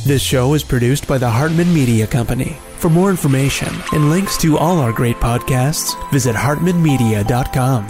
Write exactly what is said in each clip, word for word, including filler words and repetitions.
This show is produced by the Hartman Media Company. For more information and links to all our great podcasts, visit hartman media dot com.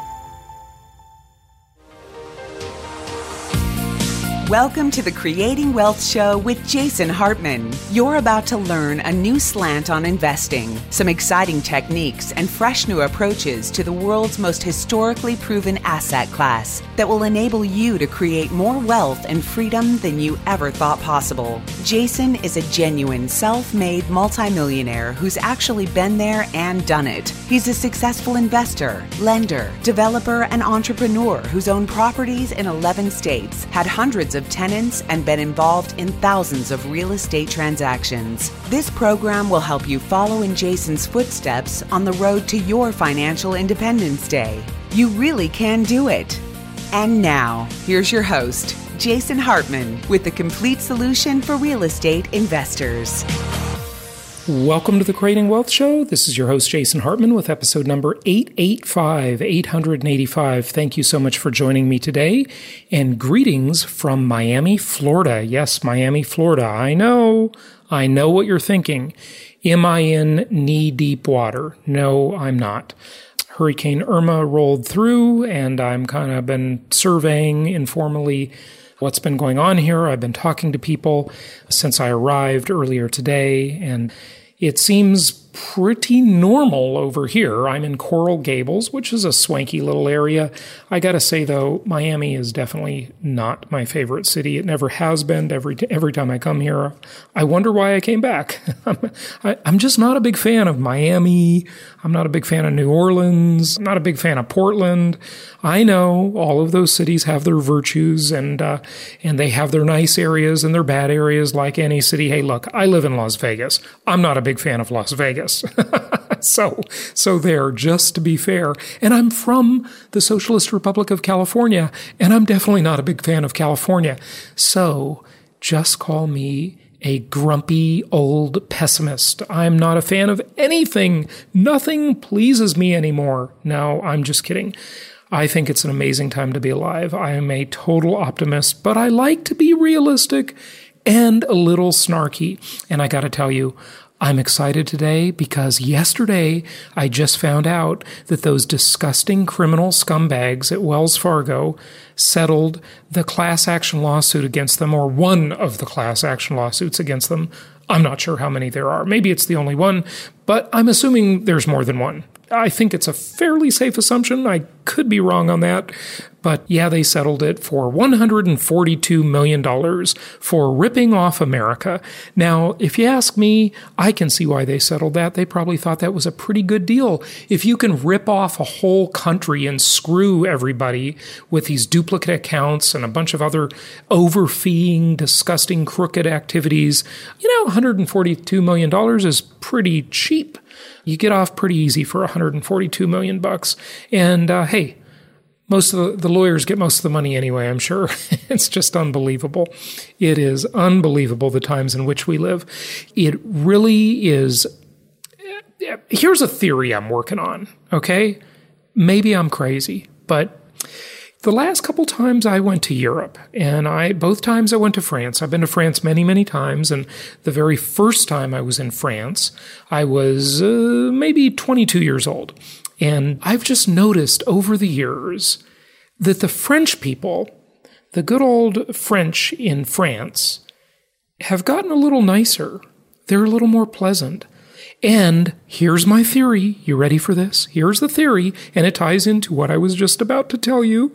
Welcome to the Creating Wealth Show with Jason Hartman. You're about to learn a new slant on investing, some exciting techniques, and fresh new approaches to the world's most historically proven asset class that will enable you to create more wealth and freedom than you ever thought possible. Jason is a genuine self-made multimillionaire who's actually been there and done it. He's a successful investor, lender, developer, and entrepreneur who's owned properties in eleven states, had hundreds of tenants, and been involved in thousands of real estate transactions. This program will help you follow in Jason's footsteps on the road to your financial independence day. You really can do it. And now, here's your host, Jason Hartman, with the complete solution for real estate investors. Welcome to the Creating Wealth Show. This is your host, Jason Hartman, with episode number eight eighty-five, eight eighty-five. Thank you so much for joining me today, and greetings from Miami, Florida. Yes, Miami, Florida. I know, I know what you're thinking. Am I in knee-deep water? No, I'm not. Hurricane Irma rolled through, and I'm kind of been surveying informally what's been going on here. I've been talking to people since I arrived earlier today, and it seems pretty normal over here. I'm in Coral Gables, which is a swanky little area. I gotta say, though, Miami is definitely not my favorite city. It never has been. Every t- every time I come here, I wonder why I came back. I'm, I, I'm just not a big fan of Miami. I'm not a big fan of New Orleans. I'm not a big fan of Portland. I know all of those cities have their virtues, and uh, and they have their nice areas and their bad areas like any city. Hey, look, I live in Las Vegas. I'm not a big fan of Las Vegas. so, so there, just to be fair. And I'm from the Socialist Republic of California, and I'm definitely not a big fan of California. So, just call me a grumpy old pessimist. I'm not a fan of anything. Nothing pleases me anymore. No, I'm just kidding. I think it's an amazing time to be alive. I am a total optimist, but I like to be realistic and a little snarky. And I got to tell you, I'm excited today because yesterday I just found out that those disgusting criminal scumbags at Wells Fargo settled the class action lawsuit against them, or one of the class action lawsuits against them. I'm not sure how many there are. Maybe it's the only one, but I'm assuming there's more than one. I think it's a fairly safe assumption. I could be wrong on that. But yeah, they settled it for one hundred forty-two million dollars for ripping off America. Now, if you ask me, I can see why they settled that. They probably thought that was a pretty good deal. If you can rip off a whole country and screw everybody with these duplicate accounts and a bunch of other overfeeing, disgusting, crooked activities, you know, one hundred forty-two million dollars is pretty cheap. You get off pretty easy for one hundred forty-two million bucks. And uh, hey, most of the, the lawyers get most of the money anyway, I'm sure. It's just unbelievable. It is unbelievable the times in which we live. It really is. Here's a theory I'm working on, okay? Maybe I'm crazy, but the last couple times I went to Europe, and I both times I went to France. I've been to France many, many times, and the very first time I was in France, I was uh, maybe twenty-two years old. And I've just noticed over the years that the French people, the good old French in France, have gotten a little nicer. They're a little more pleasant. And here's my theory. You ready for this? Here's the theory, and it ties into what I was just about to tell you.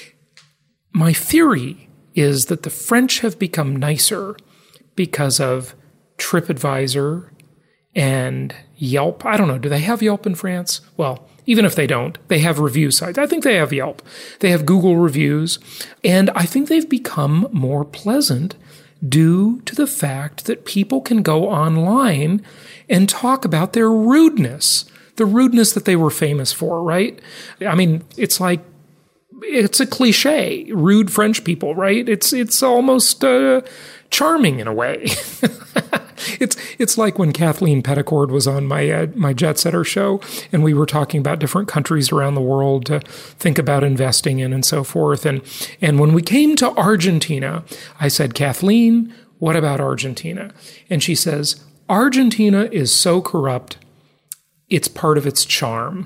My theory is that the French have become nicer because of TripAdvisor and Yelp. I don't know. Do they have Yelp in France? Well, even if they don't, they have review sites. I think they have Yelp. They have Google reviews. And I think they've become more pleasant due to the fact that people can go online and talk about their rudeness, the rudeness that they were famous for, right? I mean, it's like, it's a cliche, rude French people, right? It's it's almost uh, charming in a way. It's it's like when Kathleen Petticord was on my uh, my Jet Setter show, and we were talking about different countries around the world to think about investing in and so forth. And and when we came to Argentina, I said, Kathleen, what about Argentina? And she says, Argentina is so corrupt, it's part of its charm.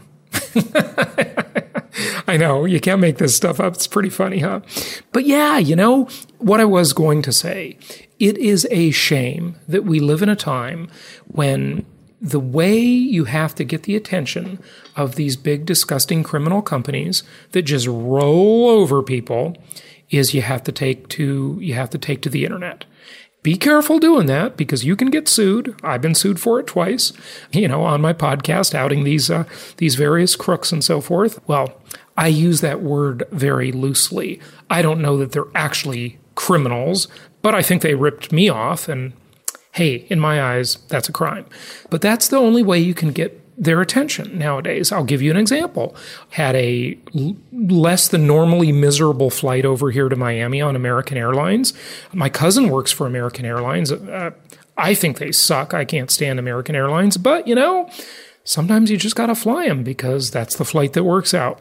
I know, you can't make this stuff up. It's pretty funny, huh? But yeah, you know, what I was going to say, it is a shame that we live in a time when the way you have to get the attention of these big, disgusting criminal companies that just roll over people is you have to take to you have to take to the internet. Be careful doing that because you can get sued. I've been sued for it twice, you know, on my podcast, outing these uh, these various crooks and so forth. Well, I use that word very loosely. I don't know that they're actually criminals, but I think they ripped me off, and hey, in my eyes, that's a crime. But that's the only way you can get their attention nowadays. I'll give you an example. Had a l- less than normally miserable flight over here to Miami on American Airlines. My cousin works for American Airlines. Uh, I think they suck. I can't stand American Airlines. But, you know, sometimes you just got to fly them because that's the flight that works out.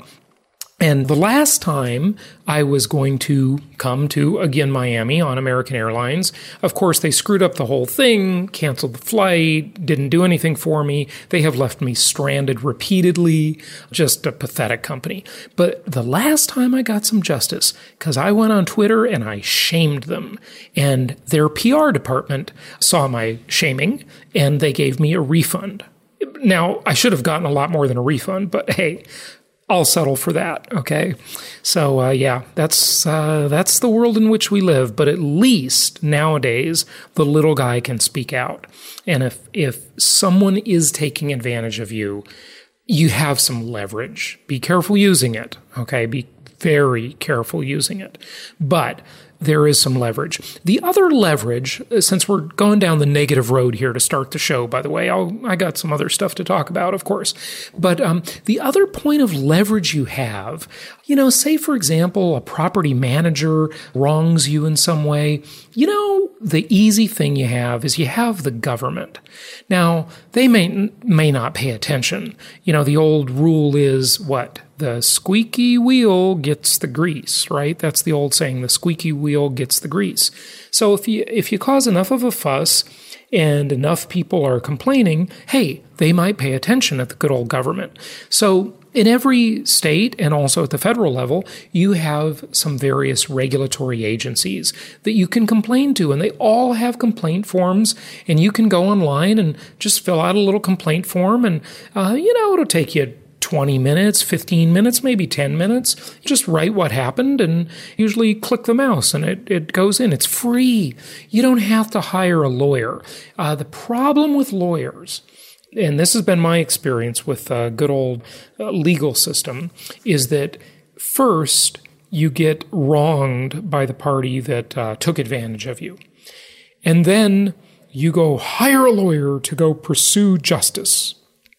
And the last time I was going to come to, again, Miami on American Airlines, of course, they screwed up the whole thing, canceled the flight, didn't do anything for me. They have left me stranded repeatedly, just a pathetic company. But the last time I got some justice, because I went on Twitter and I shamed them. And their P R department saw my shaming, and they gave me a refund. Now, I should have gotten a lot more than a refund, but hey, I'll settle for that, okay? So, uh, yeah, that's uh, that's the world in which we live. But at least nowadays, the little guy can speak out. And if if someone is taking advantage of you, you have some leverage. Be careful using it, okay? Be very careful using it. But there is some leverage. The other leverage, since we're going down the negative road here to start the show, by the way, I'll, I got some other stuff to talk about, of course. But um, the other point of leverage you have, you know, say, for example, a property manager wrongs you in some way. You know, the easy thing you have is you have the government. Now, they may may not pay attention. You know, the old rule is what? The squeaky wheel gets the grease, right? That's the old saying, the squeaky wheel gets the grease. So if you if you cause enough of a fuss and enough people are complaining, hey, they might pay attention at the good old government. So in every state and also at the federal level, you have some various regulatory agencies that you can complain to, and they all have complaint forms, and you can go online and just fill out a little complaint form, and, uh, you know, it'll take you twenty minutes, fifteen minutes, maybe ten minutes. Just write what happened and usually click the mouse and it, it goes in. It's free. You don't have to hire a lawyer. Uh, the problem with lawyers, and this has been my experience with a good old uh, legal system, is that first you get wronged by the party that uh, took advantage of you. And then you go hire a lawyer to go pursue justice.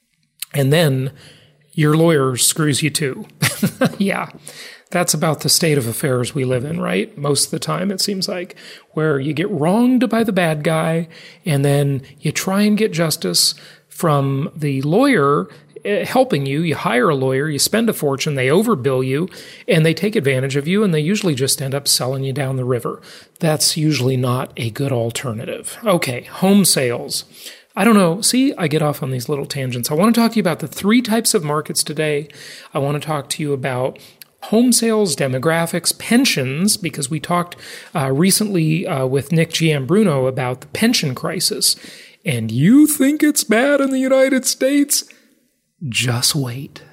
And then your lawyer screws you too. Yeah, that's about the state of affairs we live in, right? Most of the time, it seems like, where you get wronged by the bad guy, and then you try and get justice from the lawyer helping you. You hire a lawyer, you spend a fortune, they overbill you, and they take advantage of you, and they usually just end up selling you down the river. That's usually not a good alternative. Okay, home sales. I don't know. See, I get off on these little tangents. I want to talk to you about the three types of markets today. I want to talk to you about home sales, demographics, pensions, because we talked uh, recently uh, with Nick Giambruno about the pension crisis. And you think it's bad in the United States? Just wait.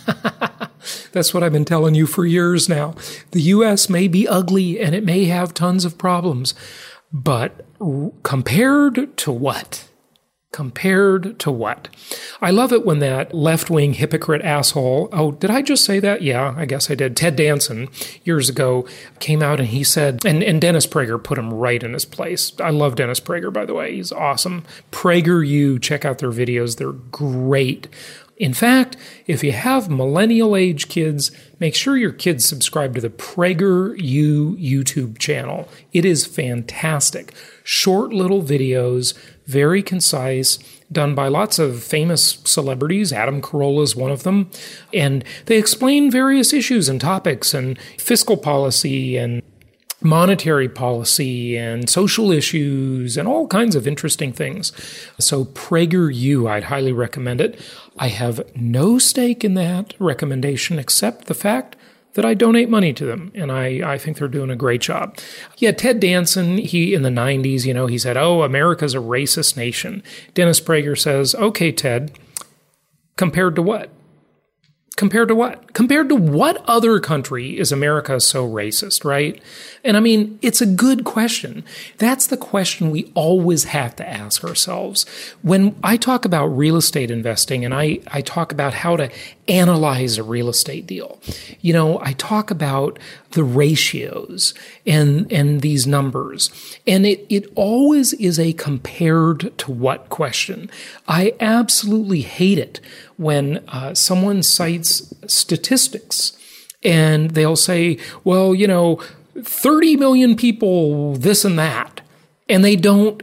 That's what I've been telling you for years now. The U S may be ugly and it may have tons of problems, but r- compared to what? Compared to what? I love it when that left-wing hypocrite asshole, oh, did I just say that? Yeah, I guess I did. Ted Danson, years ago, came out and he said, and, and Dennis Prager put him right in his place. I love Dennis Prager, by the way. He's awesome. PragerU, check out their videos. They're great. In fact, if you have millennial-age kids, make sure your kids subscribe to the PragerU YouTube channel. It is fantastic. Short little videos, very concise, done by lots of famous celebrities. Adam Carolla is one of them. And they explain various issues and topics and fiscal policy and monetary policy and social issues and all kinds of interesting things. So PragerU, I'd highly recommend it. I have no stake in that recommendation except the fact that I donate money to them, and I, I think they're doing a great job. Yeah, Ted Danson, he in the nineties, you know, he said, oh, America's a racist nation. Dennis Prager says, okay, Ted, compared to what? Compared to what? Compared to what other country is America so racist, right? And I mean, it's a good question. That's the question we always have to ask ourselves. When I talk about real estate investing and I, I talk about how to analyze a real estate deal, you know, I talk about the ratios and, and these numbers. And it, it always is a compared to what question. I absolutely hate it when uh, someone cites statistics and they'll say, well, you know, thirty million people, this and that. And they don't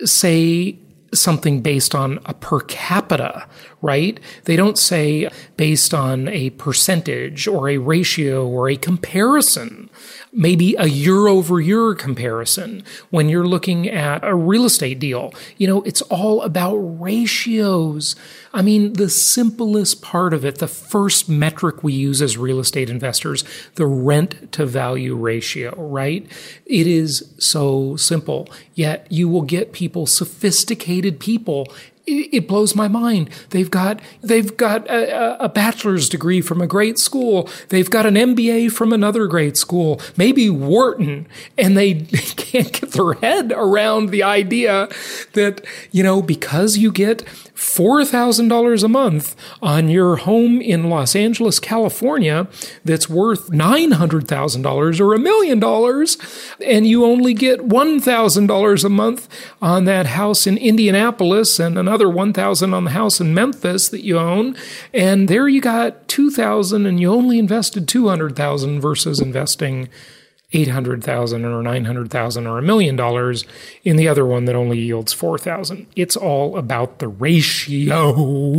say something based on a per capita, right? They don't say based on a percentage or a ratio or a comparison, maybe a year over year comparison when you're looking at a real estate deal. You know, it's all about ratios. I mean, the simplest part of it, the first metric we use as real estate investors, the rent to value ratio, right? It is so simple, yet you will get people, sophisticated people. It blows my mind. They've got they've got a, a bachelor's degree from a great school. They've got an M B A from another great school, maybe Wharton, and they can't get their head around the idea that, you know, because you get four thousand dollars a month on your home in Los Angeles, California, that's worth nine hundred thousand dollars or a million dollars, and you only get one thousand dollars a month on that house in Indianapolis and another one thousand dollars on the house in Memphis that you own, and there you got two thousand dollars and you only invested two hundred thousand dollars versus investing eight hundred thousand dollars or nine hundred thousand dollars or a million dollars in the other one that only yields four thousand dollars. It's all about the ratio.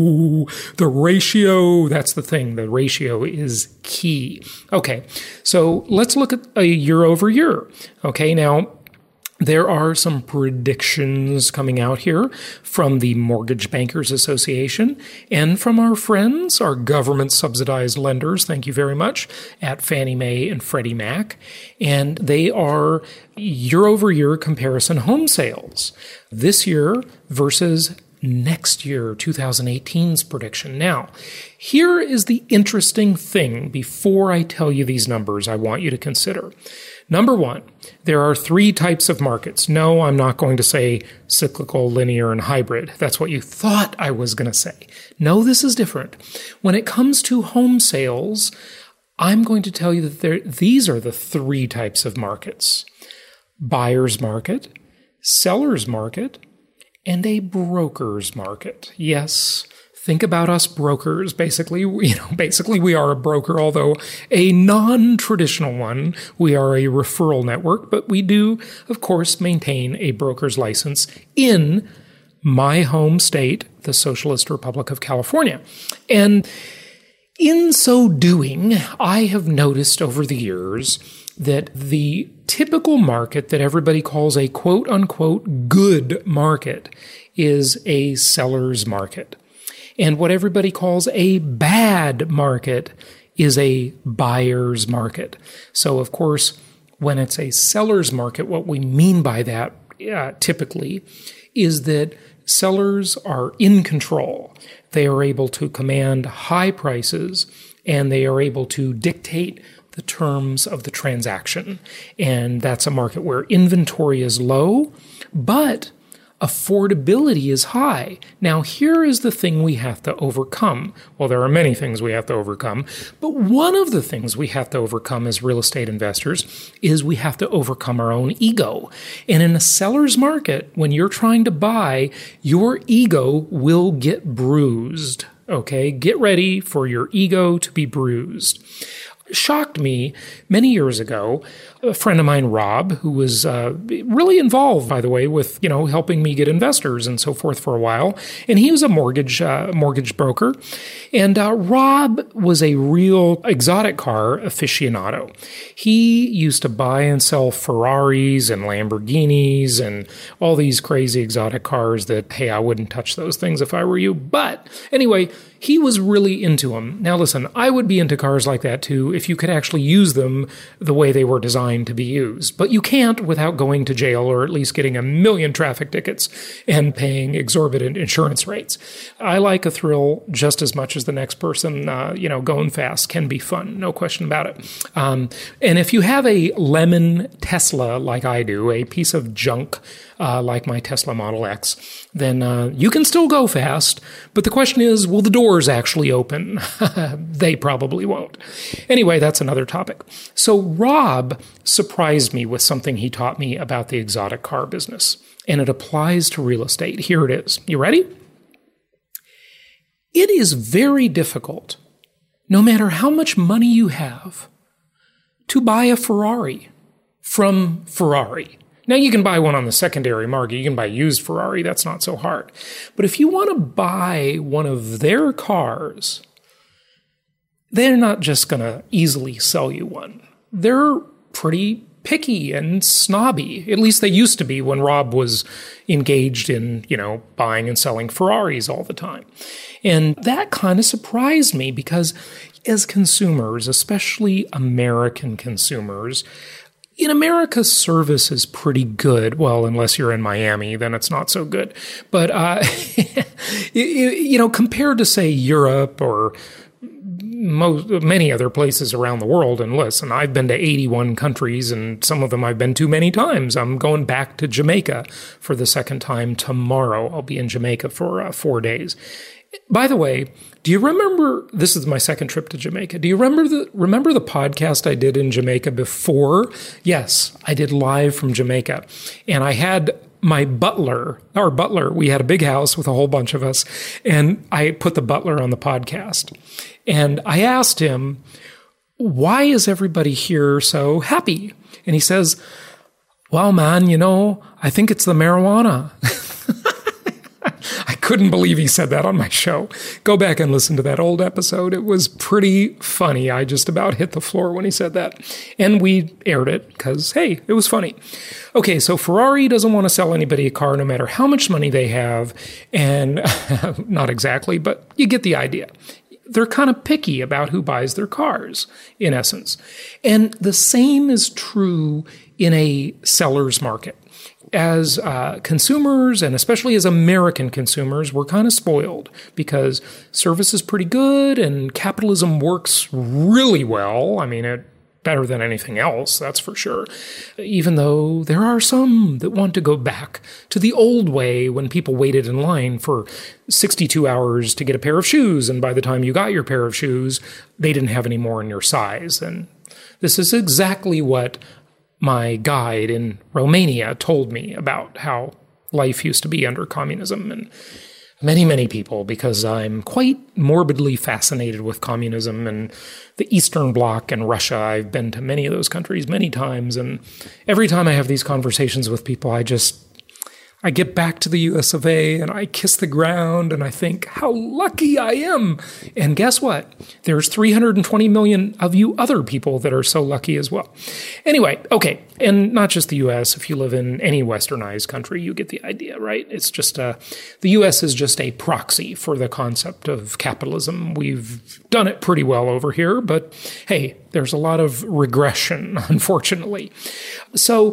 The ratio, that's the thing. The ratio is key. Okay, so let's look at a year over year. Okay, now, there are some predictions coming out here from the Mortgage Bankers Association and from our friends, our government-subsidized lenders, thank you very much, at Fannie Mae and Freddie Mac. And they are year-over-year comparison home sales this year versus next year, twenty eighteen's prediction. Now, here is the interesting thing before I tell you these numbers I want you to consider. Number one, there are three types of markets. No, I'm not going to say cyclical, linear, and hybrid. That's what you thought I was going to say. No, this is different. When it comes to home sales, I'm going to tell you that there, these are the three types of markets: buyer's market, seller's market, and a broker's market. Yes, think about us brokers. Basically, you know, basically we are a broker, although a non-traditional one. We are a referral network, but we do, of course, maintain a broker's license in my home state, the Socialist Republic of California. And in so doing, I have noticed over the years that the typical market that everybody calls a quote-unquote good market is a seller's market. And what everybody calls a bad market is a buyer's market. So, of course, when it's a seller's market, what we mean by that uh, typically is that sellers are in control. They are able to command high prices, and they are able to dictate the terms of the transaction. And that's a market where inventory is low, but affordability is high. Now, here is the thing we have to overcome. Well, there are many things we have to overcome, but one of the things we have to overcome as real estate investors is we have to overcome our own ego. And in a seller's market, when you're trying to buy, your ego will get bruised. Okay? Get ready for your ego to be bruised. shocked me many years ago. A friend of mine, Rob, who was uh, really involved, by the way, with, you know, helping me get investors and so forth for a while. And he was a mortgage uh, mortgage broker. And uh, Rob was a real exotic car aficionado. He used to buy and sell Ferraris and Lamborghinis and all these crazy exotic cars that, hey, I wouldn't touch those things if I were you. But anyway, he was really into them. Now, listen, I would be into cars like that too if you could actually use them the way they were designed to be used. But you can't without going to jail or at least getting a million traffic tickets and paying exorbitant insurance rates. I like a thrill just as much as the next person. Uh, you know, going fast can be fun, no question about it. Um, and if you have a lemon Tesla like I do, a piece of junk uh, like my Tesla Model X, then uh, you can still go fast. But the question is, will the doors actually open? They probably won't. Anyway, that's another topic. So Rob surprised me with something he taught me about the exotic car business, and it applies to real estate. Here it is. You ready? It is very difficult, no matter how much money you have, to buy a Ferrari from Ferrari. Now, you can buy one on the secondary market. You can buy used Ferrari. That's not so hard. But if you want to buy one of their cars, they're not just going to easily sell you one. They're pretty picky and snobby. At least they used to be when Rob was engaged in, you know, buying and selling Ferraris all the time. And that kind of surprised me because as consumers, especially American consumers, in America, service is pretty good. Well, unless you're in Miami, then it's not so good. But, uh, you, you know, compared to, say, Europe or most, many other places around the world, and listen, I've been to eighty-one countries, and some of them I've been to many times. I'm going back to Jamaica for the second time tomorrow. I'll be in Jamaica for uh, four days. By the way, do you remember, this is my second trip to Jamaica, do you remember the remember the podcast I did in Jamaica before? Yes, I did live from Jamaica. And I had my butler, our butler, we had a big house with a whole bunch of us, and I put the butler on the podcast. And I asked him, why is everybody here so happy? And he says, well, man, you know, I think it's the marijuana. I couldn't believe he said that on my show. Go back and listen to that old episode. It was pretty funny. I just about hit the floor when he said that. And we aired it because, hey, it was funny. Okay, so Ferrari doesn't want to sell anybody a car no matter how much money they have. And not exactly, but you get the idea. They're kind of picky about who buys their cars, in essence. And the same is true in a seller's market. As uh, consumers, and especially as American consumers, we're kind of spoiled because service is pretty good and capitalism works really well. I mean, it better than anything else, that's for sure. Even though there are some that want to go back to the old way when people waited in line for sixty-two hours to get a pair of shoes, and by the time you got your pair of shoes, they didn't have any more in your size. And this is exactly what my guide in Romania told me about how life used to be under communism, and many, many people, because I'm quite morbidly fascinated with communism and the Eastern Bloc and Russia. I've been to many of those countries many times, and every time I have these conversations with people, I just, I get back to the U S of A and I kiss the ground and I think, how lucky I am. And guess what? There's three hundred twenty million of you other people that are so lucky as well. Anyway, okay. And not just the U S. If you live in any westernized country, you get the idea, right? It's just a, the U S is just a proxy for the concept of capitalism. We've done it pretty well over here, but hey, there's a lot of regression, unfortunately. So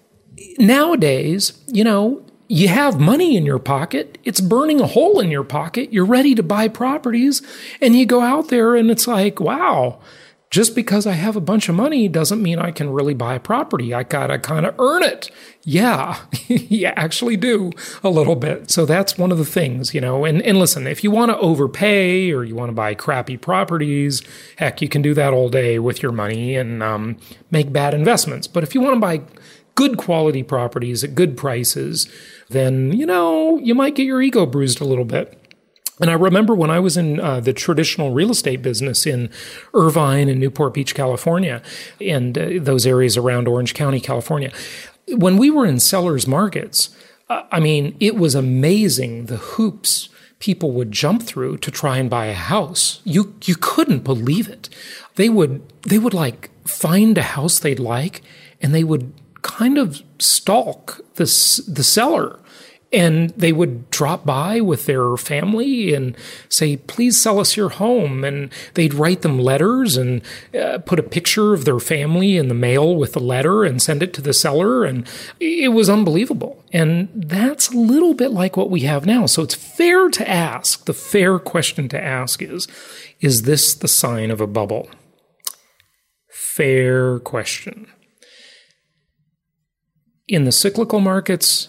nowadays, you know, you have money in your pocket, it's burning a hole in your pocket, you're ready to buy properties, and you go out there and it's like, wow, just because I have a bunch of money doesn't mean I can really buy property. I gotta kind of earn it. Yeah, you actually do a little bit. So that's one of the things, you know, and, and listen, if you want to overpay or you want to buy crappy properties, heck, you can do that all day with your money and um, make bad investments. But if you want to buy good quality properties at good prices, then, you know, you might get your ego bruised a little bit. And I remember when I was in uh, the traditional real estate business in Irvine and Newport Beach, California, and uh, those areas around Orange County, California, when we were in sellers markets, uh, I mean, it was amazing the hoops people would jump through to try and buy a house. You you couldn't believe it. They would they would like find a house they'd like, and they would kind of stalk the the seller. And they would drop by with their family and say, please sell us your home. And they'd write them letters and uh, put a picture of their family in the mail with the letter and send it to the seller. And it was unbelievable. And that's a little bit like what we have now. So it's fair to ask, the fair question to ask is, is this the sign of a bubble? Fair question. In the cyclical markets,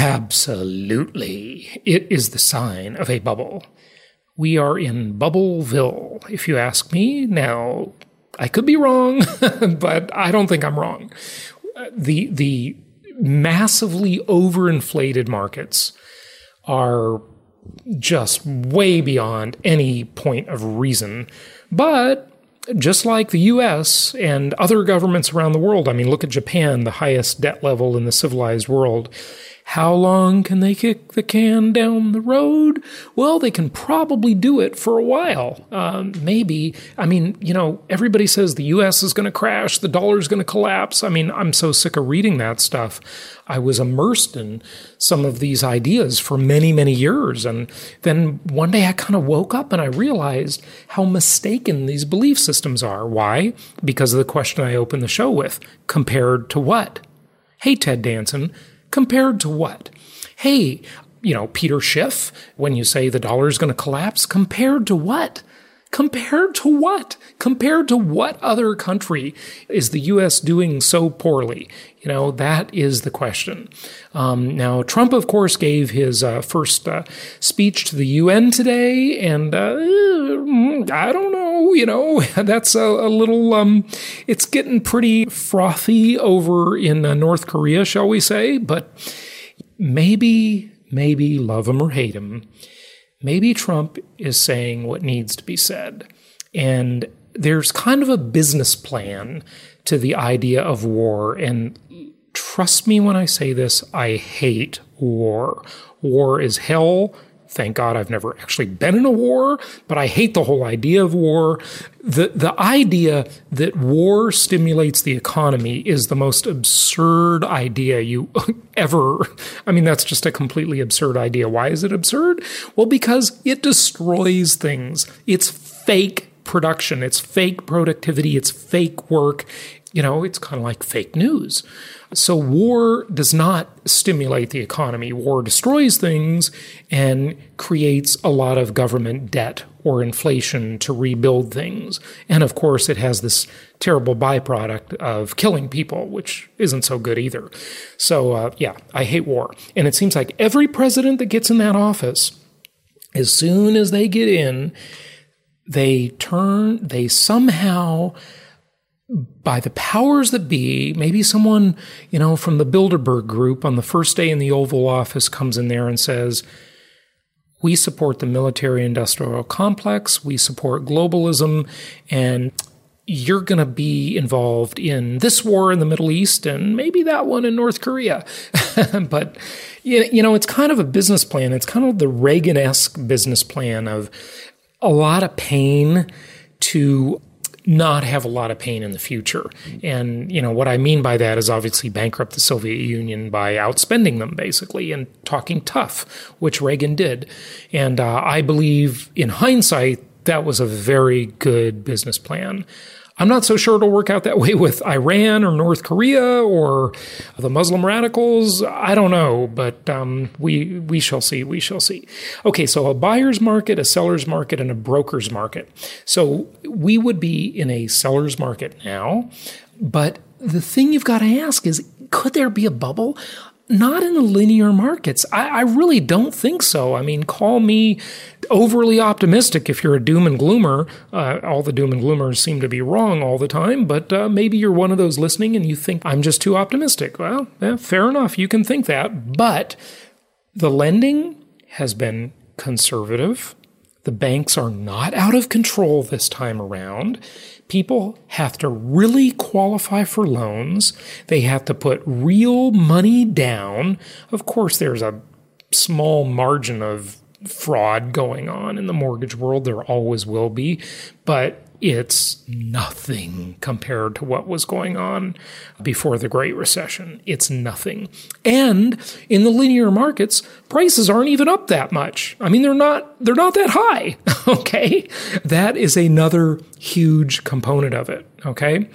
absolutely. It is the sign of a bubble. We are in Bubbleville, if you ask me. Now, I could be wrong, but I don't think I'm wrong. The, the massively overinflated markets are just way beyond any point of reason. But just like the U S and other governments around the world, I mean, look at Japan, the highest debt level in the civilized world. How long can they kick the can down the road? Well, they can probably do it for a while. Um, maybe. I mean, you know, everybody says the U S is going to crash, the dollar is going to collapse. I mean, I'm so sick of reading that stuff. I was immersed in some of these ideas for many, many years. And then one day I kind of woke up and I realized how mistaken these belief systems are. Why? Because of the question I opened the show with. Compared to what? Hey, Ted Danson. Compared to what? Hey, you know, Peter Schiff, when you say the dollar is going to collapse, compared to what? Compared to what? Compared to what other country is the U S doing so poorly? You know, that is the question. Um, now, Trump, of course, gave his uh, first uh, speech to the U N today, and uh, I don't know, you know, that's a, a little, um, it's getting pretty frothy over in uh, North Korea, shall we say, but maybe, maybe love him or hate him, maybe Trump is saying what needs to be said. And there's kind of a business plan to the idea of war. And trust me when I say this, I hate war. War is hell. Thank God I've never actually been in a war, but I hate the whole idea of war. The the idea that war stimulates the economy is the most absurd idea you ever, I mean, that's just a completely absurd idea. Why is it absurd? Well, because it destroys things. It's fake production. It's fake productivity. It's fake work. You know, it's kind of like fake news. So war does not stimulate the economy. War destroys things and creates a lot of government debt or inflation to rebuild things. And of course, it has this terrible byproduct of killing people, which isn't so good either. So uh, yeah, I hate war. And it seems like every president that gets in that office, as soon as they get in, they turn, they somehow, by the powers that be, maybe someone, you know, from the Bilderberg group on the first day in the Oval Office comes in there and says, we support the military-industrial complex, we support globalism, and you're going to be involved in this war in the Middle East and maybe that one in North Korea. But, you know, it's kind of a business plan. It's kind of the Reagan-esque business plan of a lot of pain to not have a lot of pain in the future. And, you know, what I mean by that is obviously bankrupt the Soviet Union by outspending them, basically, and talking tough, which Reagan did. And uh, I believe, in hindsight, that was a very good business plan. I'm not so sure it'll work out that way with Iran or North Korea or the Muslim radicals. I don't know, but um, we we shall see. We shall see. Okay, so a buyer's market, a seller's market, and a broker's market. So we would be in a seller's market now, but the thing you've got to ask is, could there be a bubble? Not in the linear markets. I, I really don't think so. I mean, call me overly optimistic if you're a doom and gloomer. Uh, all the doom and gloomers seem to be wrong all the time, but uh, maybe you're one of those listening and you think I'm just too optimistic. Well, yeah, fair enough. You can think that. But the lending has been conservative The banks are not out of control this time around. People have to really qualify for loans. They have to put real money down. Of course, there's a small margin of fraud going on in the mortgage world. There always will be, but it's nothing compared to what was going on before the Great Recession. It's nothing. And in the linear markets, prices aren't even up that much. I mean, they're not, they're not that high. Okay. That is another huge component of it. Okay.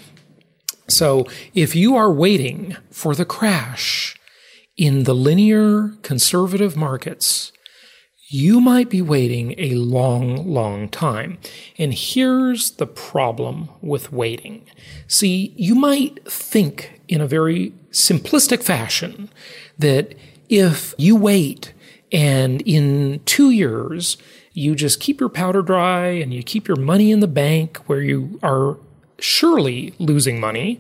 So if you are waiting for the crash in the linear conservative markets, you might be waiting a long, long time. And here's the problem with waiting. See, you might think in a very simplistic fashion that if you wait and in two years you just keep your powder dry and you keep your money in the bank where you are surely losing money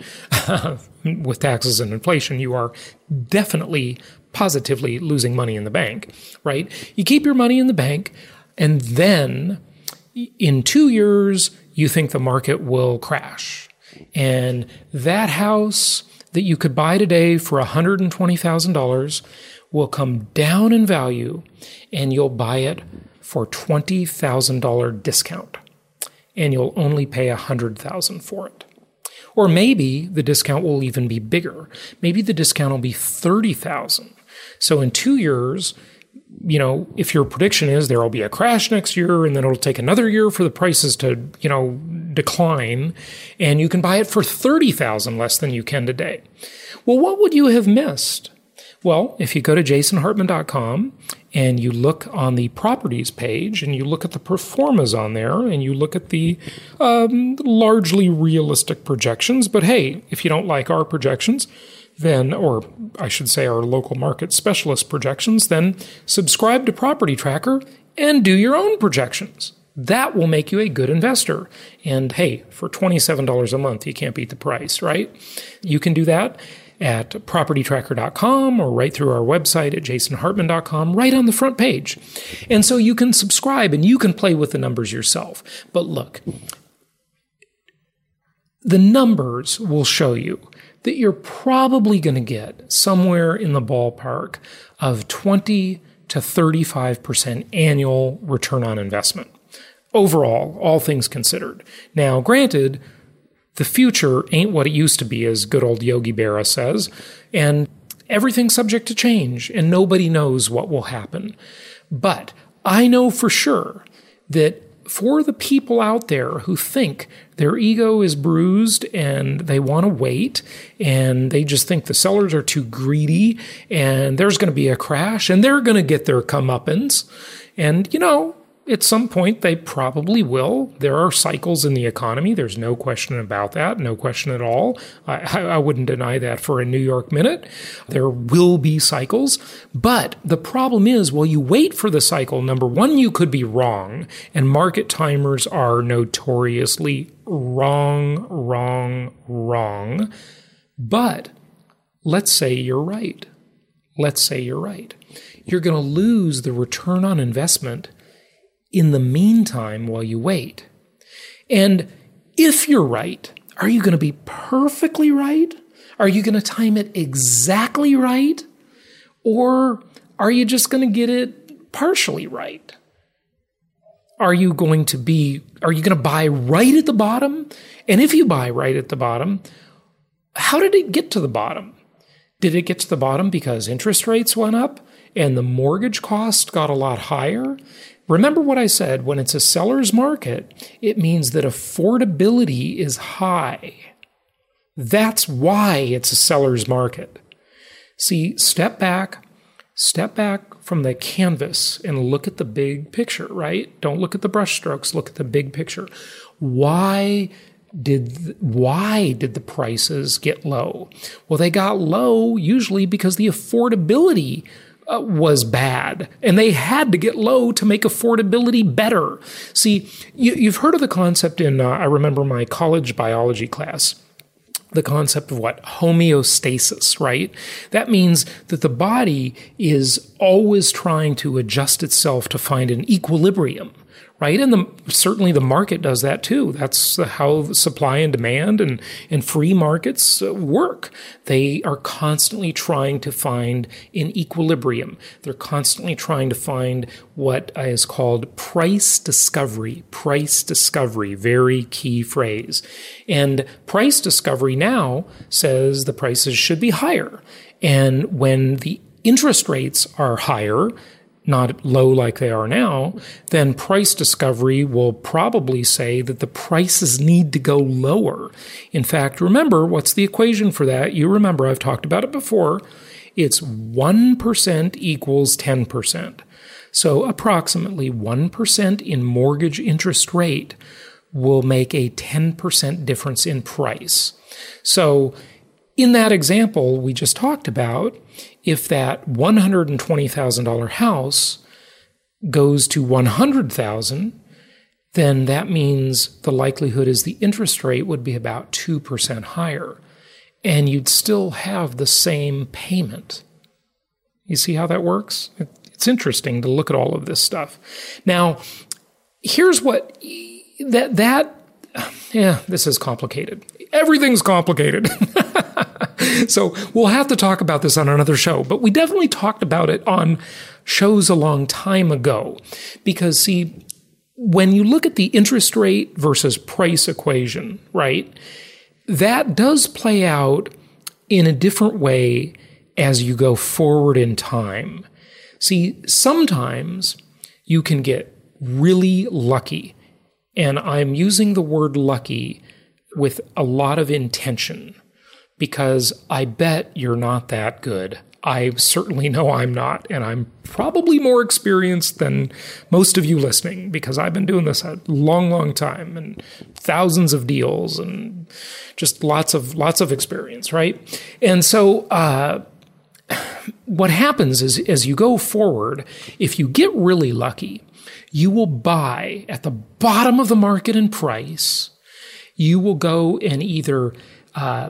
with taxes and inflation, you are definitely positively losing money in the bank, right? You keep your money in the bank, and then in two years, you think the market will crash. And that house that you could buy today for one hundred twenty thousand dollars will come down in value, and you'll buy it for twenty thousand dollars discount, and you'll only pay one hundred thousand dollars for it. Or maybe the discount will even be bigger. Maybe the discount will be thirty thousand dollars. So in two years, you know, if your prediction is there will be a crash next year and then it'll take another year for the prices to, you know, decline, and you can buy it for thirty thousand dollars less than you can today. Well, what would you have missed? Well, if you go to jason hartman dot com and you look on the properties page and you look at the performas on there and you look at the um, largely realistic projections, but hey, if you don't like our projections, then, or I should say our local market specialist projections, then subscribe to Property Tracker and do your own projections. That will make you a good investor. And hey, for twenty-seven dollars a month, you can't beat the price, right? You can do that at property tracker dot com or right through our website at jason hartman dot com, right on the front page. And so you can subscribe and you can play with the numbers yourself. But look, the numbers will show you that you're probably going to get somewhere in the ballpark of twenty to thirty-five percent annual return on investment. Overall, all things considered. Now, granted, the future ain't what it used to be, as good old Yogi Berra says, and everything's subject to change, and nobody knows what will happen. But I know for sure that for the people out there who think their ego is bruised and they want to wait and they just think the sellers are too greedy and there's going to be a crash and they're going to get their comeuppance, and, you know, at some point they probably will. There are cycles in the economy. There's no question about that. No question at all. I, I wouldn't deny that for a New York minute. There will be cycles. But the problem is, while you wait for the cycle, number one, you could be wrong. And market timers are notoriously wrong, wrong, wrong. But let's say you're right. Let's say you're right. You're going to lose the return on investment in the meantime while you wait. And if you're right, are you going to be perfectly right? Are you going to time it exactly right? Or are you just going to get it partially right? Are you going to be, are you going to buy right at the bottom? And if you buy right at the bottom, how did it get to the bottom? Did it get to the bottom because interest rates went up and the mortgage cost got a lot higher? Remember what I said, when it's a seller's market, it means that affordability is high. That's why it's a seller's market. See, step back, step back from the canvas and look at the big picture, right? Don't look at the brushstrokes, look at the big picture. Why did, why did the prices get low? Well, they got low usually because the affordability Uh, was bad, and they had to get low to make affordability better. See, you, you've heard of the concept in, uh, I remember my college biology class, the concept of what? Homeostasis, right? That means that the body is always trying to adjust itself to find an equilibrium. right? And the, certainly the market does that too. That's how supply and demand and, and free markets work. They are constantly trying to find an equilibrium. They're constantly trying to find what is called price discovery. Price discovery, very key phrase. And price discovery now says the prices should be higher. And when the interest rates are higher, not low like they are now, then price discovery will probably say that the prices need to go lower. In fact, remember, what's the equation for that? You remember, I've talked about it before. It's one percent equals ten percent. So approximately one percent in mortgage interest rate will make a ten percent difference in price. So in that example we just talked about, if that one hundred twenty thousand dollars house goes to one hundred thousand dollars, then that means the likelihood is the interest rate would be about two percent higher, and you'd still have the same payment. You see how that works? It's interesting to look at all of this stuff. Now, here's what that that yeah, this is complicated. Everything's complicated. So we'll have to talk about this on another show, but we definitely talked about it on shows a long time ago. Because, see, when you look at the interest rate versus price equation, right, that does play out in a different way as you go forward in time. See, sometimes you can get really lucky, and I'm using the word lucky with a lot of intention, because I bet you're not that good. I certainly know I'm not, and I'm probably more experienced than most of you listening, because I've been doing this a long, long time, and thousands of deals, and just lots of lots of experience, right? And so uh, what happens is, as you go forward, if you get really lucky, you will buy at the bottom of the market in price. You will go and either uh,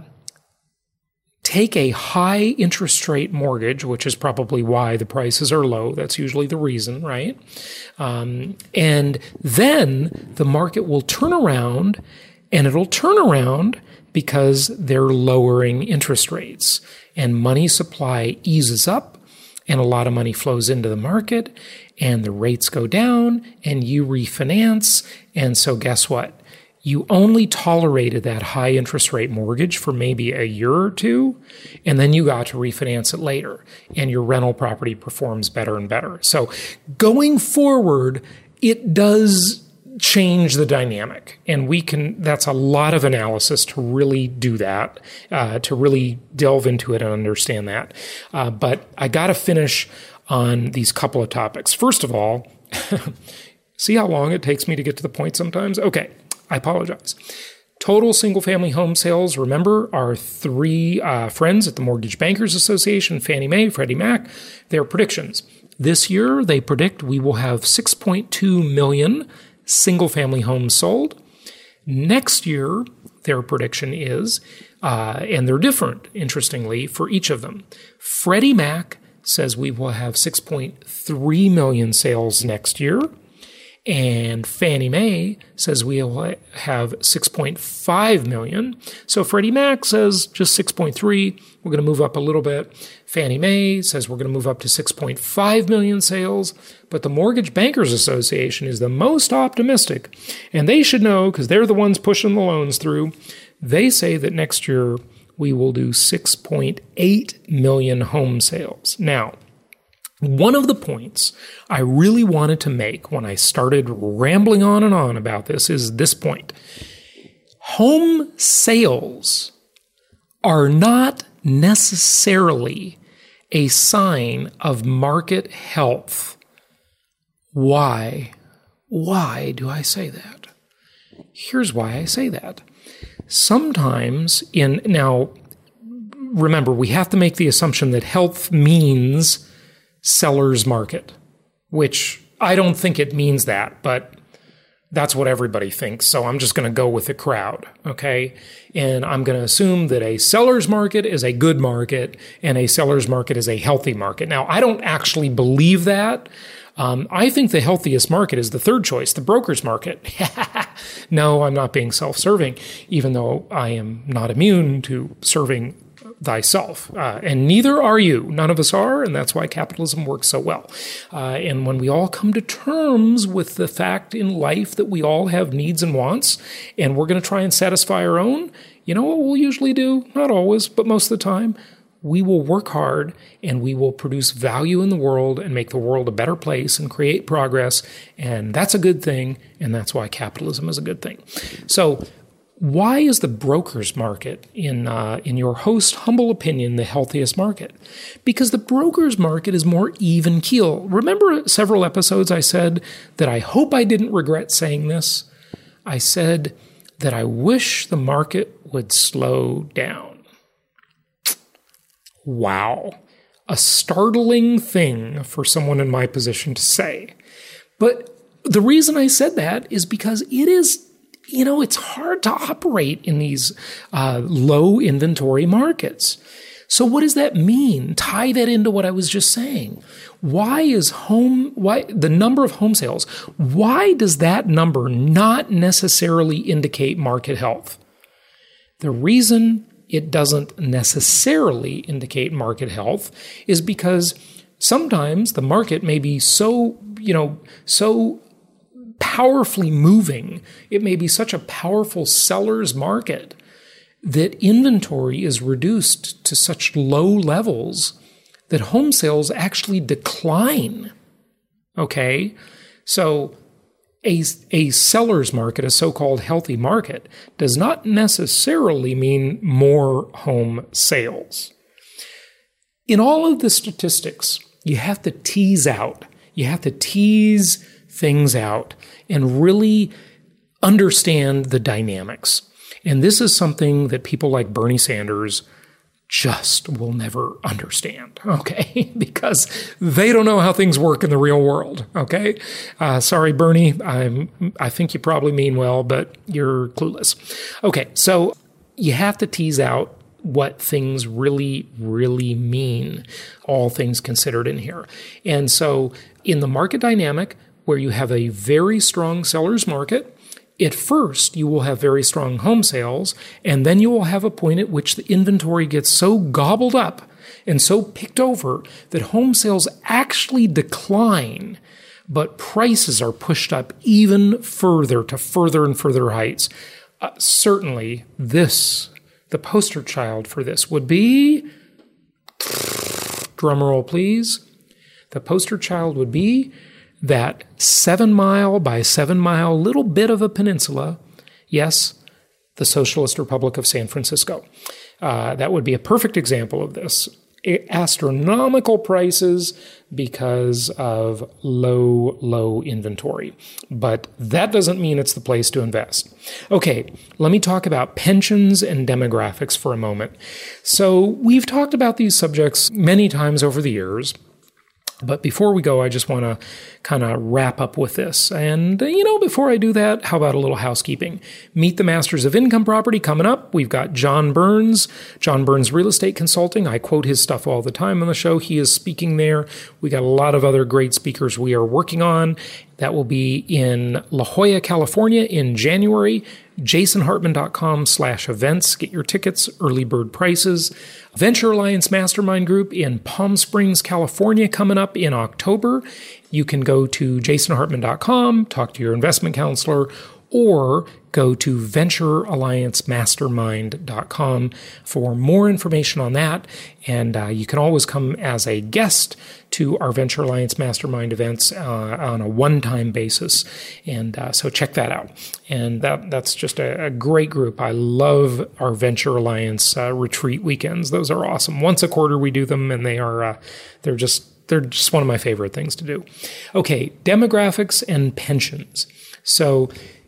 take a high interest rate mortgage, which is probably why the prices are low. That's usually the reason, right? Um, and then the market will turn around, and it'll turn around because they're lowering interest rates, and money supply eases up, and a lot of money flows into the market, and the rates go down, and you refinance. And so guess what? You only tolerated that high interest rate mortgage for maybe a year or two, and then you got to refinance it later, and your rental property performs better and better. So going forward, it does change the dynamic, and we can, that's a lot of analysis to really do that, uh, to really delve into it and understand that. Uh, but I got to finish on these couple of topics. First of all, see how long it takes me to get to the point sometimes? Okay. I apologize. Total single-family home sales, remember, our three uh, friends at the Mortgage Bankers Association, Fannie Mae, Freddie Mac, their predictions. This year, they predict we will have six point two million single-family homes sold. Next year, their prediction is, uh, and they're different, interestingly, for each of them. Freddie Mac says we will have six point three million sales next year. And Fannie Mae says we'll have six point five million. So Freddie Mac says just six point three. We're going to move up a little bit. Fannie Mae says we're going to move up to six point five million sales. But the Mortgage Bankers Association is the most optimistic. And they should know, because they're the ones pushing the loans through. They say that next year we will do six point eight million home sales. Now, one of the points I really wanted to make when I started rambling on and on about this is this point. Home sales are not necessarily a sign of market health. Why? Why do I say that? Here's why I say that. Sometimes in, now, remember, we have to make the assumption that health means seller's market, which I don't think it means that, but that's what everybody thinks. So I'm just going to go with the crowd. Okay. And I'm going to assume that a seller's market is a good market and a seller's market is a healthy market. Now, I don't actually believe that. Um, I think the healthiest market is the third choice, the broker's market. No, I'm not being self-serving, even though I am not immune to serving thyself. Uh, and neither are you. None of us are, and that's why capitalism works so well. Uh, and when we all come to terms with the fact in life that we all have needs and wants, and we're going to try and satisfy our own, you know what we'll usually do? Not always, but most of the time. We will work hard and we will produce value in the world and make the world a better place and create progress. And that's a good thing. And that's why capitalism is a good thing. So why is the broker's market, in uh, in your host's humble opinion, the healthiest market? Because the broker's market is more even keel. Remember several episodes I said that I hope I didn't regret saying this? I said that I wish the market would slow down. Wow. A startling thing for someone in my position to say. But the reason I said that is because it is, you know, it's hard to operate in these uh, low inventory markets. So what does that mean? Tie that into what I was just saying. Why is home, why the number of home sales, why does that number not necessarily indicate market health? The reason it doesn't necessarily indicate market health is because sometimes the market may be so, you know, so powerfully moving. It may be such a powerful seller's market that inventory is reduced to such low levels that home sales actually decline. Okay? So A, a seller's market, a so-called healthy market, does not necessarily mean more home sales. In all of the statistics, you have to tease out, you have to tease things out and really understand the dynamics. And this is something that people like Bernie Sanders just will never understand, okay? Because they don't know how things work in the real world, okay? Uh, sorry, Bernie, I'm, I think you probably mean well, but you're clueless. Okay, so you have to tease out what things really, really mean, all things considered in here. And so in the market dynamic, where you have a very strong seller's market, at first, you will have very strong home sales, and then you will have a point at which the inventory gets so gobbled up and so picked over that home sales actually decline, but prices are pushed up even further to further and further heights. Uh, certainly, this, the poster child for this would be, drumroll please, the poster child would be that seven mile by seven mile little bit of a peninsula, yes, the Socialist Republic of San Francisco. Uh, that would be a perfect example of this. Astronomical prices because of low, low inventory. But that doesn't mean it's the place to invest. Okay, let me talk about pensions and demographics for a moment. So we've talked about these subjects many times over the years. But before we go, I just want to kind of wrap up with this. And, you know, before I do that, how about a little housekeeping? Meet the Masters of Income Property coming up. We've got John Burns, John Burns Real Estate Consulting. I quote his stuff all the time on the show. He is speaking there. We got a lot of other great speakers we are working on. That will be in La Jolla, California in January. jasonhartman.com slash events. Get your tickets, early bird prices. Venture Alliance Mastermind Group in Palm Springs, California coming up in October. You can go to jason hartman dot com, talk to your investment counselor, or go to venture alliance mastermind dot com for more information on that. And uh, you can always come as a guest to our Venture Alliance Mastermind events uh, on a one-time basis. And uh, so check that out. And that that's just a, a great group. I love our Venture Alliance uh, retreat weekends. Those are awesome. Once a quarter we do them, and they are uh, they're just they're just one of my favorite things to do. Okay, demographics and pensions. So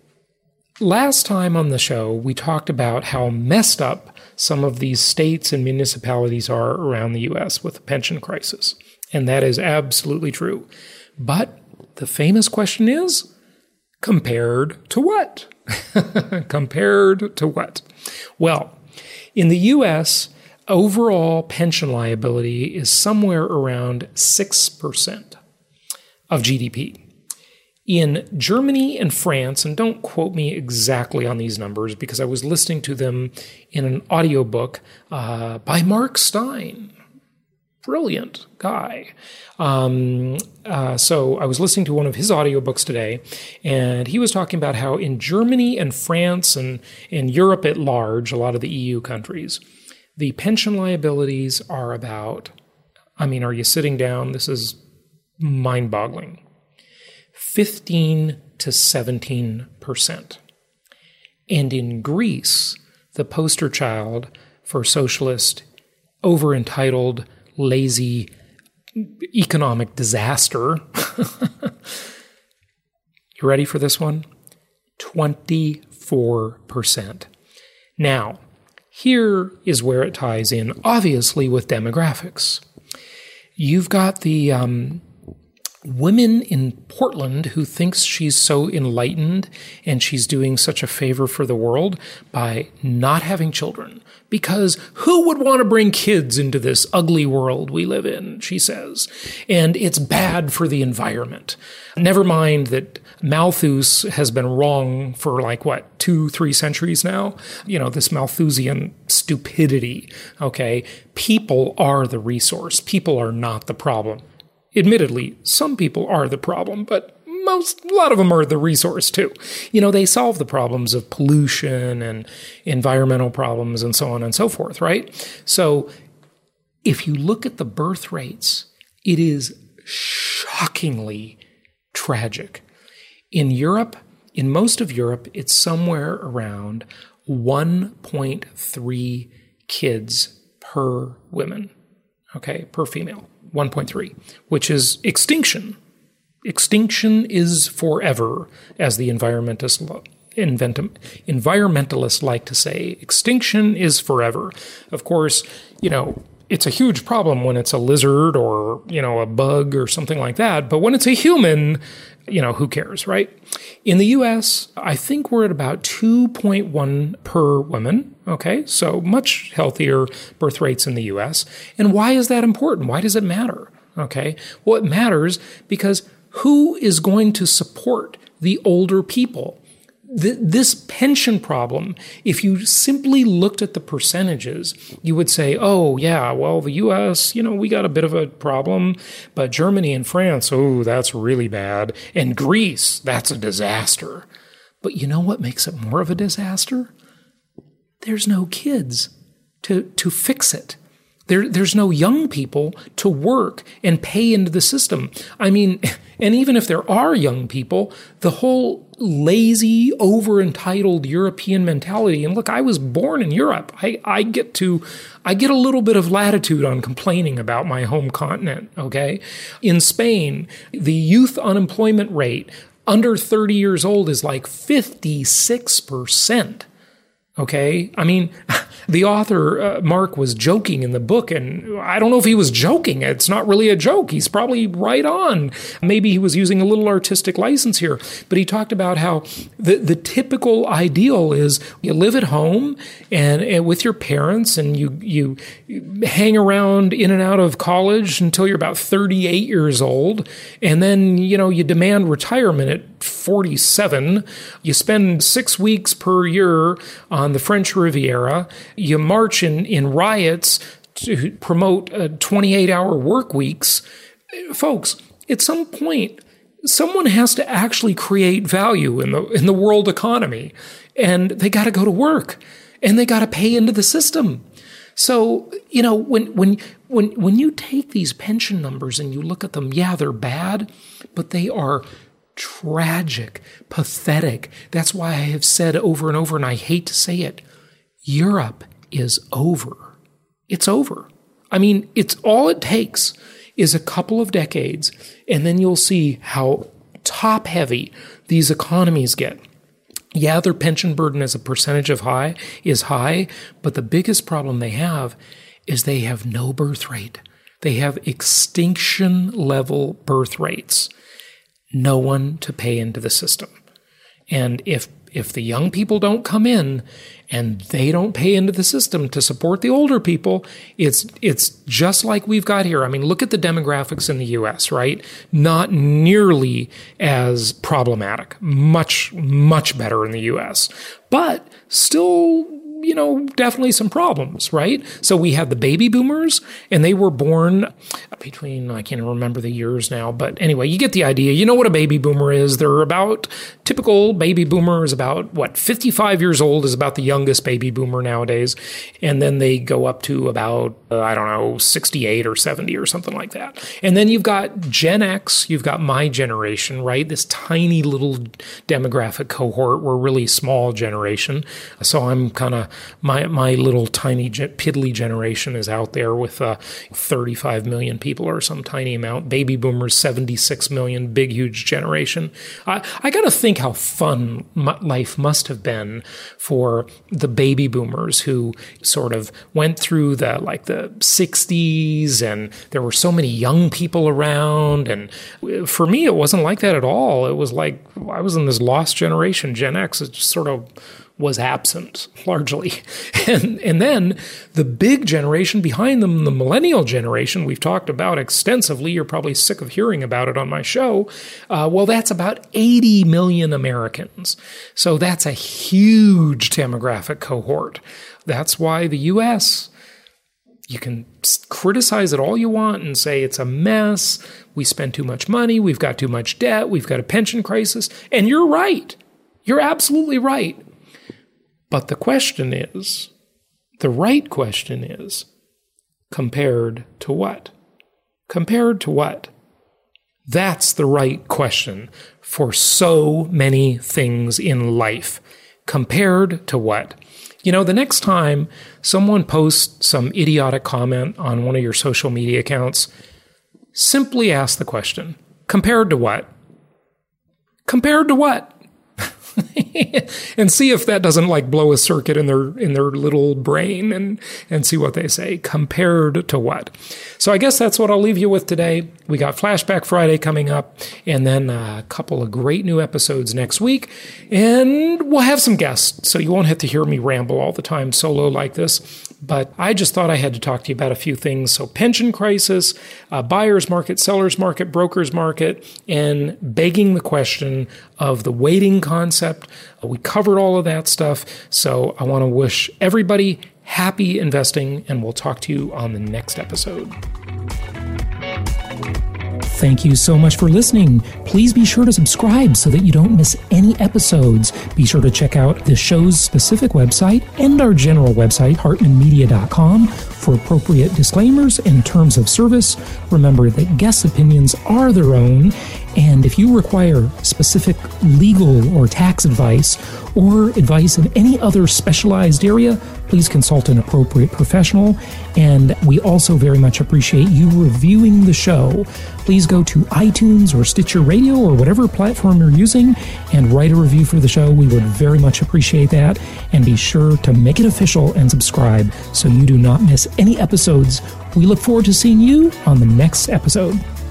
last time on the show, we talked about how messed up some of these states and municipalities are around the U S with the pension crisis. And that is absolutely true. But the famous question is, Compared to what? Compared to what? Well, in the U S, overall pension liability is somewhere around six percent of G D P. In Germany and France, and don't quote me exactly on these numbers because I was listening to them in an audiobook uh, by Mark Stein. Brilliant guy. Um, uh, so I was listening to one of his audiobooks today, and he was talking about how in Germany and France and in Europe at large, a lot of the E U countries, the pension liabilities are about, I mean, are you sitting down? This is mind-boggling. fifteen to seventeen percent. And in Greece, the poster child for socialist, over-entitled, lazy economic disaster. You ready for this one? twenty-four percent. Now, here is where it ties in, obviously, with demographics. You've got the um, women in Portland who thinks she's so enlightened and she's doing such a favor for the world by not having children. Because who would want to bring kids into this ugly world we live in, she says. And it's bad for the environment. Never mind that Malthus has been wrong for like, what, two, three centuries now? You know, this Malthusian stupidity, okay? People are the resource. People are not the problem. Admittedly, some people are the problem, but most, a lot of them are the resource too. You know, they solve the problems of pollution and environmental problems and so on and so forth, right? So if you look at the birth rates, it is shockingly tragic. In Europe, in most of Europe, it's somewhere around one point three kids per woman, okay, per female. one point three, which is extinction. Extinction is forever, as the environmentalists, environmentalists like to say. Extinction is forever. Of course, you know, it's a huge problem when it's a lizard or, you know, a bug or something like that. But when it's a human, you know, who cares, right? In the U S, I think we're at about two point one per woman. Okay, so much healthier birth rates in the U S. And why is that important? Why does it matter? Okay, well, it matters because who is going to support the older people? Th- this pension problem, if you simply looked at the percentages, you would say, oh, yeah, well, the U S, you know, we got a bit of a problem, but Germany and France, oh, that's really bad. And Greece, that's a disaster. But you know what makes it more of a disaster? There's no kids to, to fix it. There, there's no young people to work and pay into the system. I mean, and even if there are young people, the whole lazy, over-entitled European mentality, and look, I was born in Europe. I, I get to, I get a little bit of latitude on complaining about my home continent, okay? In Spain, the youth unemployment rate under thirty years old is like fifty-six percent. Okay, I mean, the author, uh, Mark, was joking in the book, and I don't know if he was joking. It's not really a joke. He's probably right on. Maybe he was using a little artistic license here, but he talked about how the, the typical ideal is you live at home and, and with your parents, and you, you hang around in and out of college until you're about thirty-eight years old, and then, you know, you demand retirement at forty-seven. You spend six weeks per year on the French Riviera. You march in, in riots to promote uh, twenty-eight hour work weeks. Folks, at some point, someone has to actually create value in the in the world economy, and they got to go to work, and they got to pay into the system. So, you know, when when when when you take these pension numbers and you look at them, yeah, they're bad, but they are tragic, pathetic. That's why I have said over and over, and I hate to say it, Europe is over. It's over. I mean, it's all it takes is a couple of decades, and then you'll see how top-heavy these economies get. Yeah, their pension burden as a percentage of high is high, but the biggest problem they have is they have no birth rate. They have extinction-level birth rates. No one to pay into the system. And if if the young people don't come in and they don't pay into the system to support the older people, it's it's just like we've got here. I mean, look at the demographics in the U S, right? Not nearly as problematic. Much, much better in the U S. But still, you know, definitely some problems, right? So we have the baby boomers, and they were born between, I can't remember the years now, but anyway, you get the idea. You know what a baby boomer is. They're about, typical baby boomer is about, what, fifty-five years old is about the youngest baby boomer nowadays. And then they go up to about, uh, I don't know, sixty-eight or seventy or something like that. And then you've got Gen X, you've got my generation, right? This tiny little demographic cohort. We're really small generation. So I'm kind of, my my little tiny piddly generation is out there with uh, thirty-five million people or some tiny amount. Baby boomers, seventy-six million, big, huge generation. I, I got to think how fun life must have been for the baby boomers who sort of went through the like the sixties, and there were so many young people around. And for me, it wasn't like that at all. It was like I was in this lost generation. Gen X is just sort of was absent largely. And and then the big generation behind them, the millennial generation, we've talked about extensively. You're probably sick of hearing about it on my show. Uh, well, that's about eighty million Americans. So that's a huge demographic cohort. That's why the U S, you can criticize it all you want and say it's a mess. We spend too much money. We've got too much debt. We've got a pension crisis. And you're right. You're absolutely right. But the question is, the right question is, compared to what? Compared to what? That's the right question for so many things in life. Compared to what? You know, the next time someone posts some idiotic comment on one of your social media accounts, simply ask the question, compared to what? Compared to what? And see if that doesn't like blow a circuit in their in their little brain, and and see what they say. Compared to what? So I guess that's what I'll leave you with today. We got Flashback Friday coming up, and then a couple of great new episodes next week, and we'll have some guests, so you won't have to hear me ramble all the time solo like this. But I just thought I had to talk to you about a few things. So pension crisis, uh, buyer's market, seller's market, broker's market, and begging the question of the waiting concept. Uh, we covered all of that stuff. So I want to wish everybody happy investing, and we'll talk to you on the next episode. Thank you so much for listening. Please be sure to subscribe so that you don't miss any episodes. Be sure to check out the show's specific website and our general website, hartman media dot com, for appropriate disclaimers and terms of service. Remember that guest opinions are their own, and if you require specific legal or tax advice or advice in any other specialized area, please consult an appropriate professional. And we also very much appreciate you reviewing the show. Please go to iTunes or Stitcher Radio or whatever platform you're using and write a review for the show. We would very much appreciate that. And be sure to make it official and subscribe so you do not miss any episodes. We look forward to seeing you on the next episode.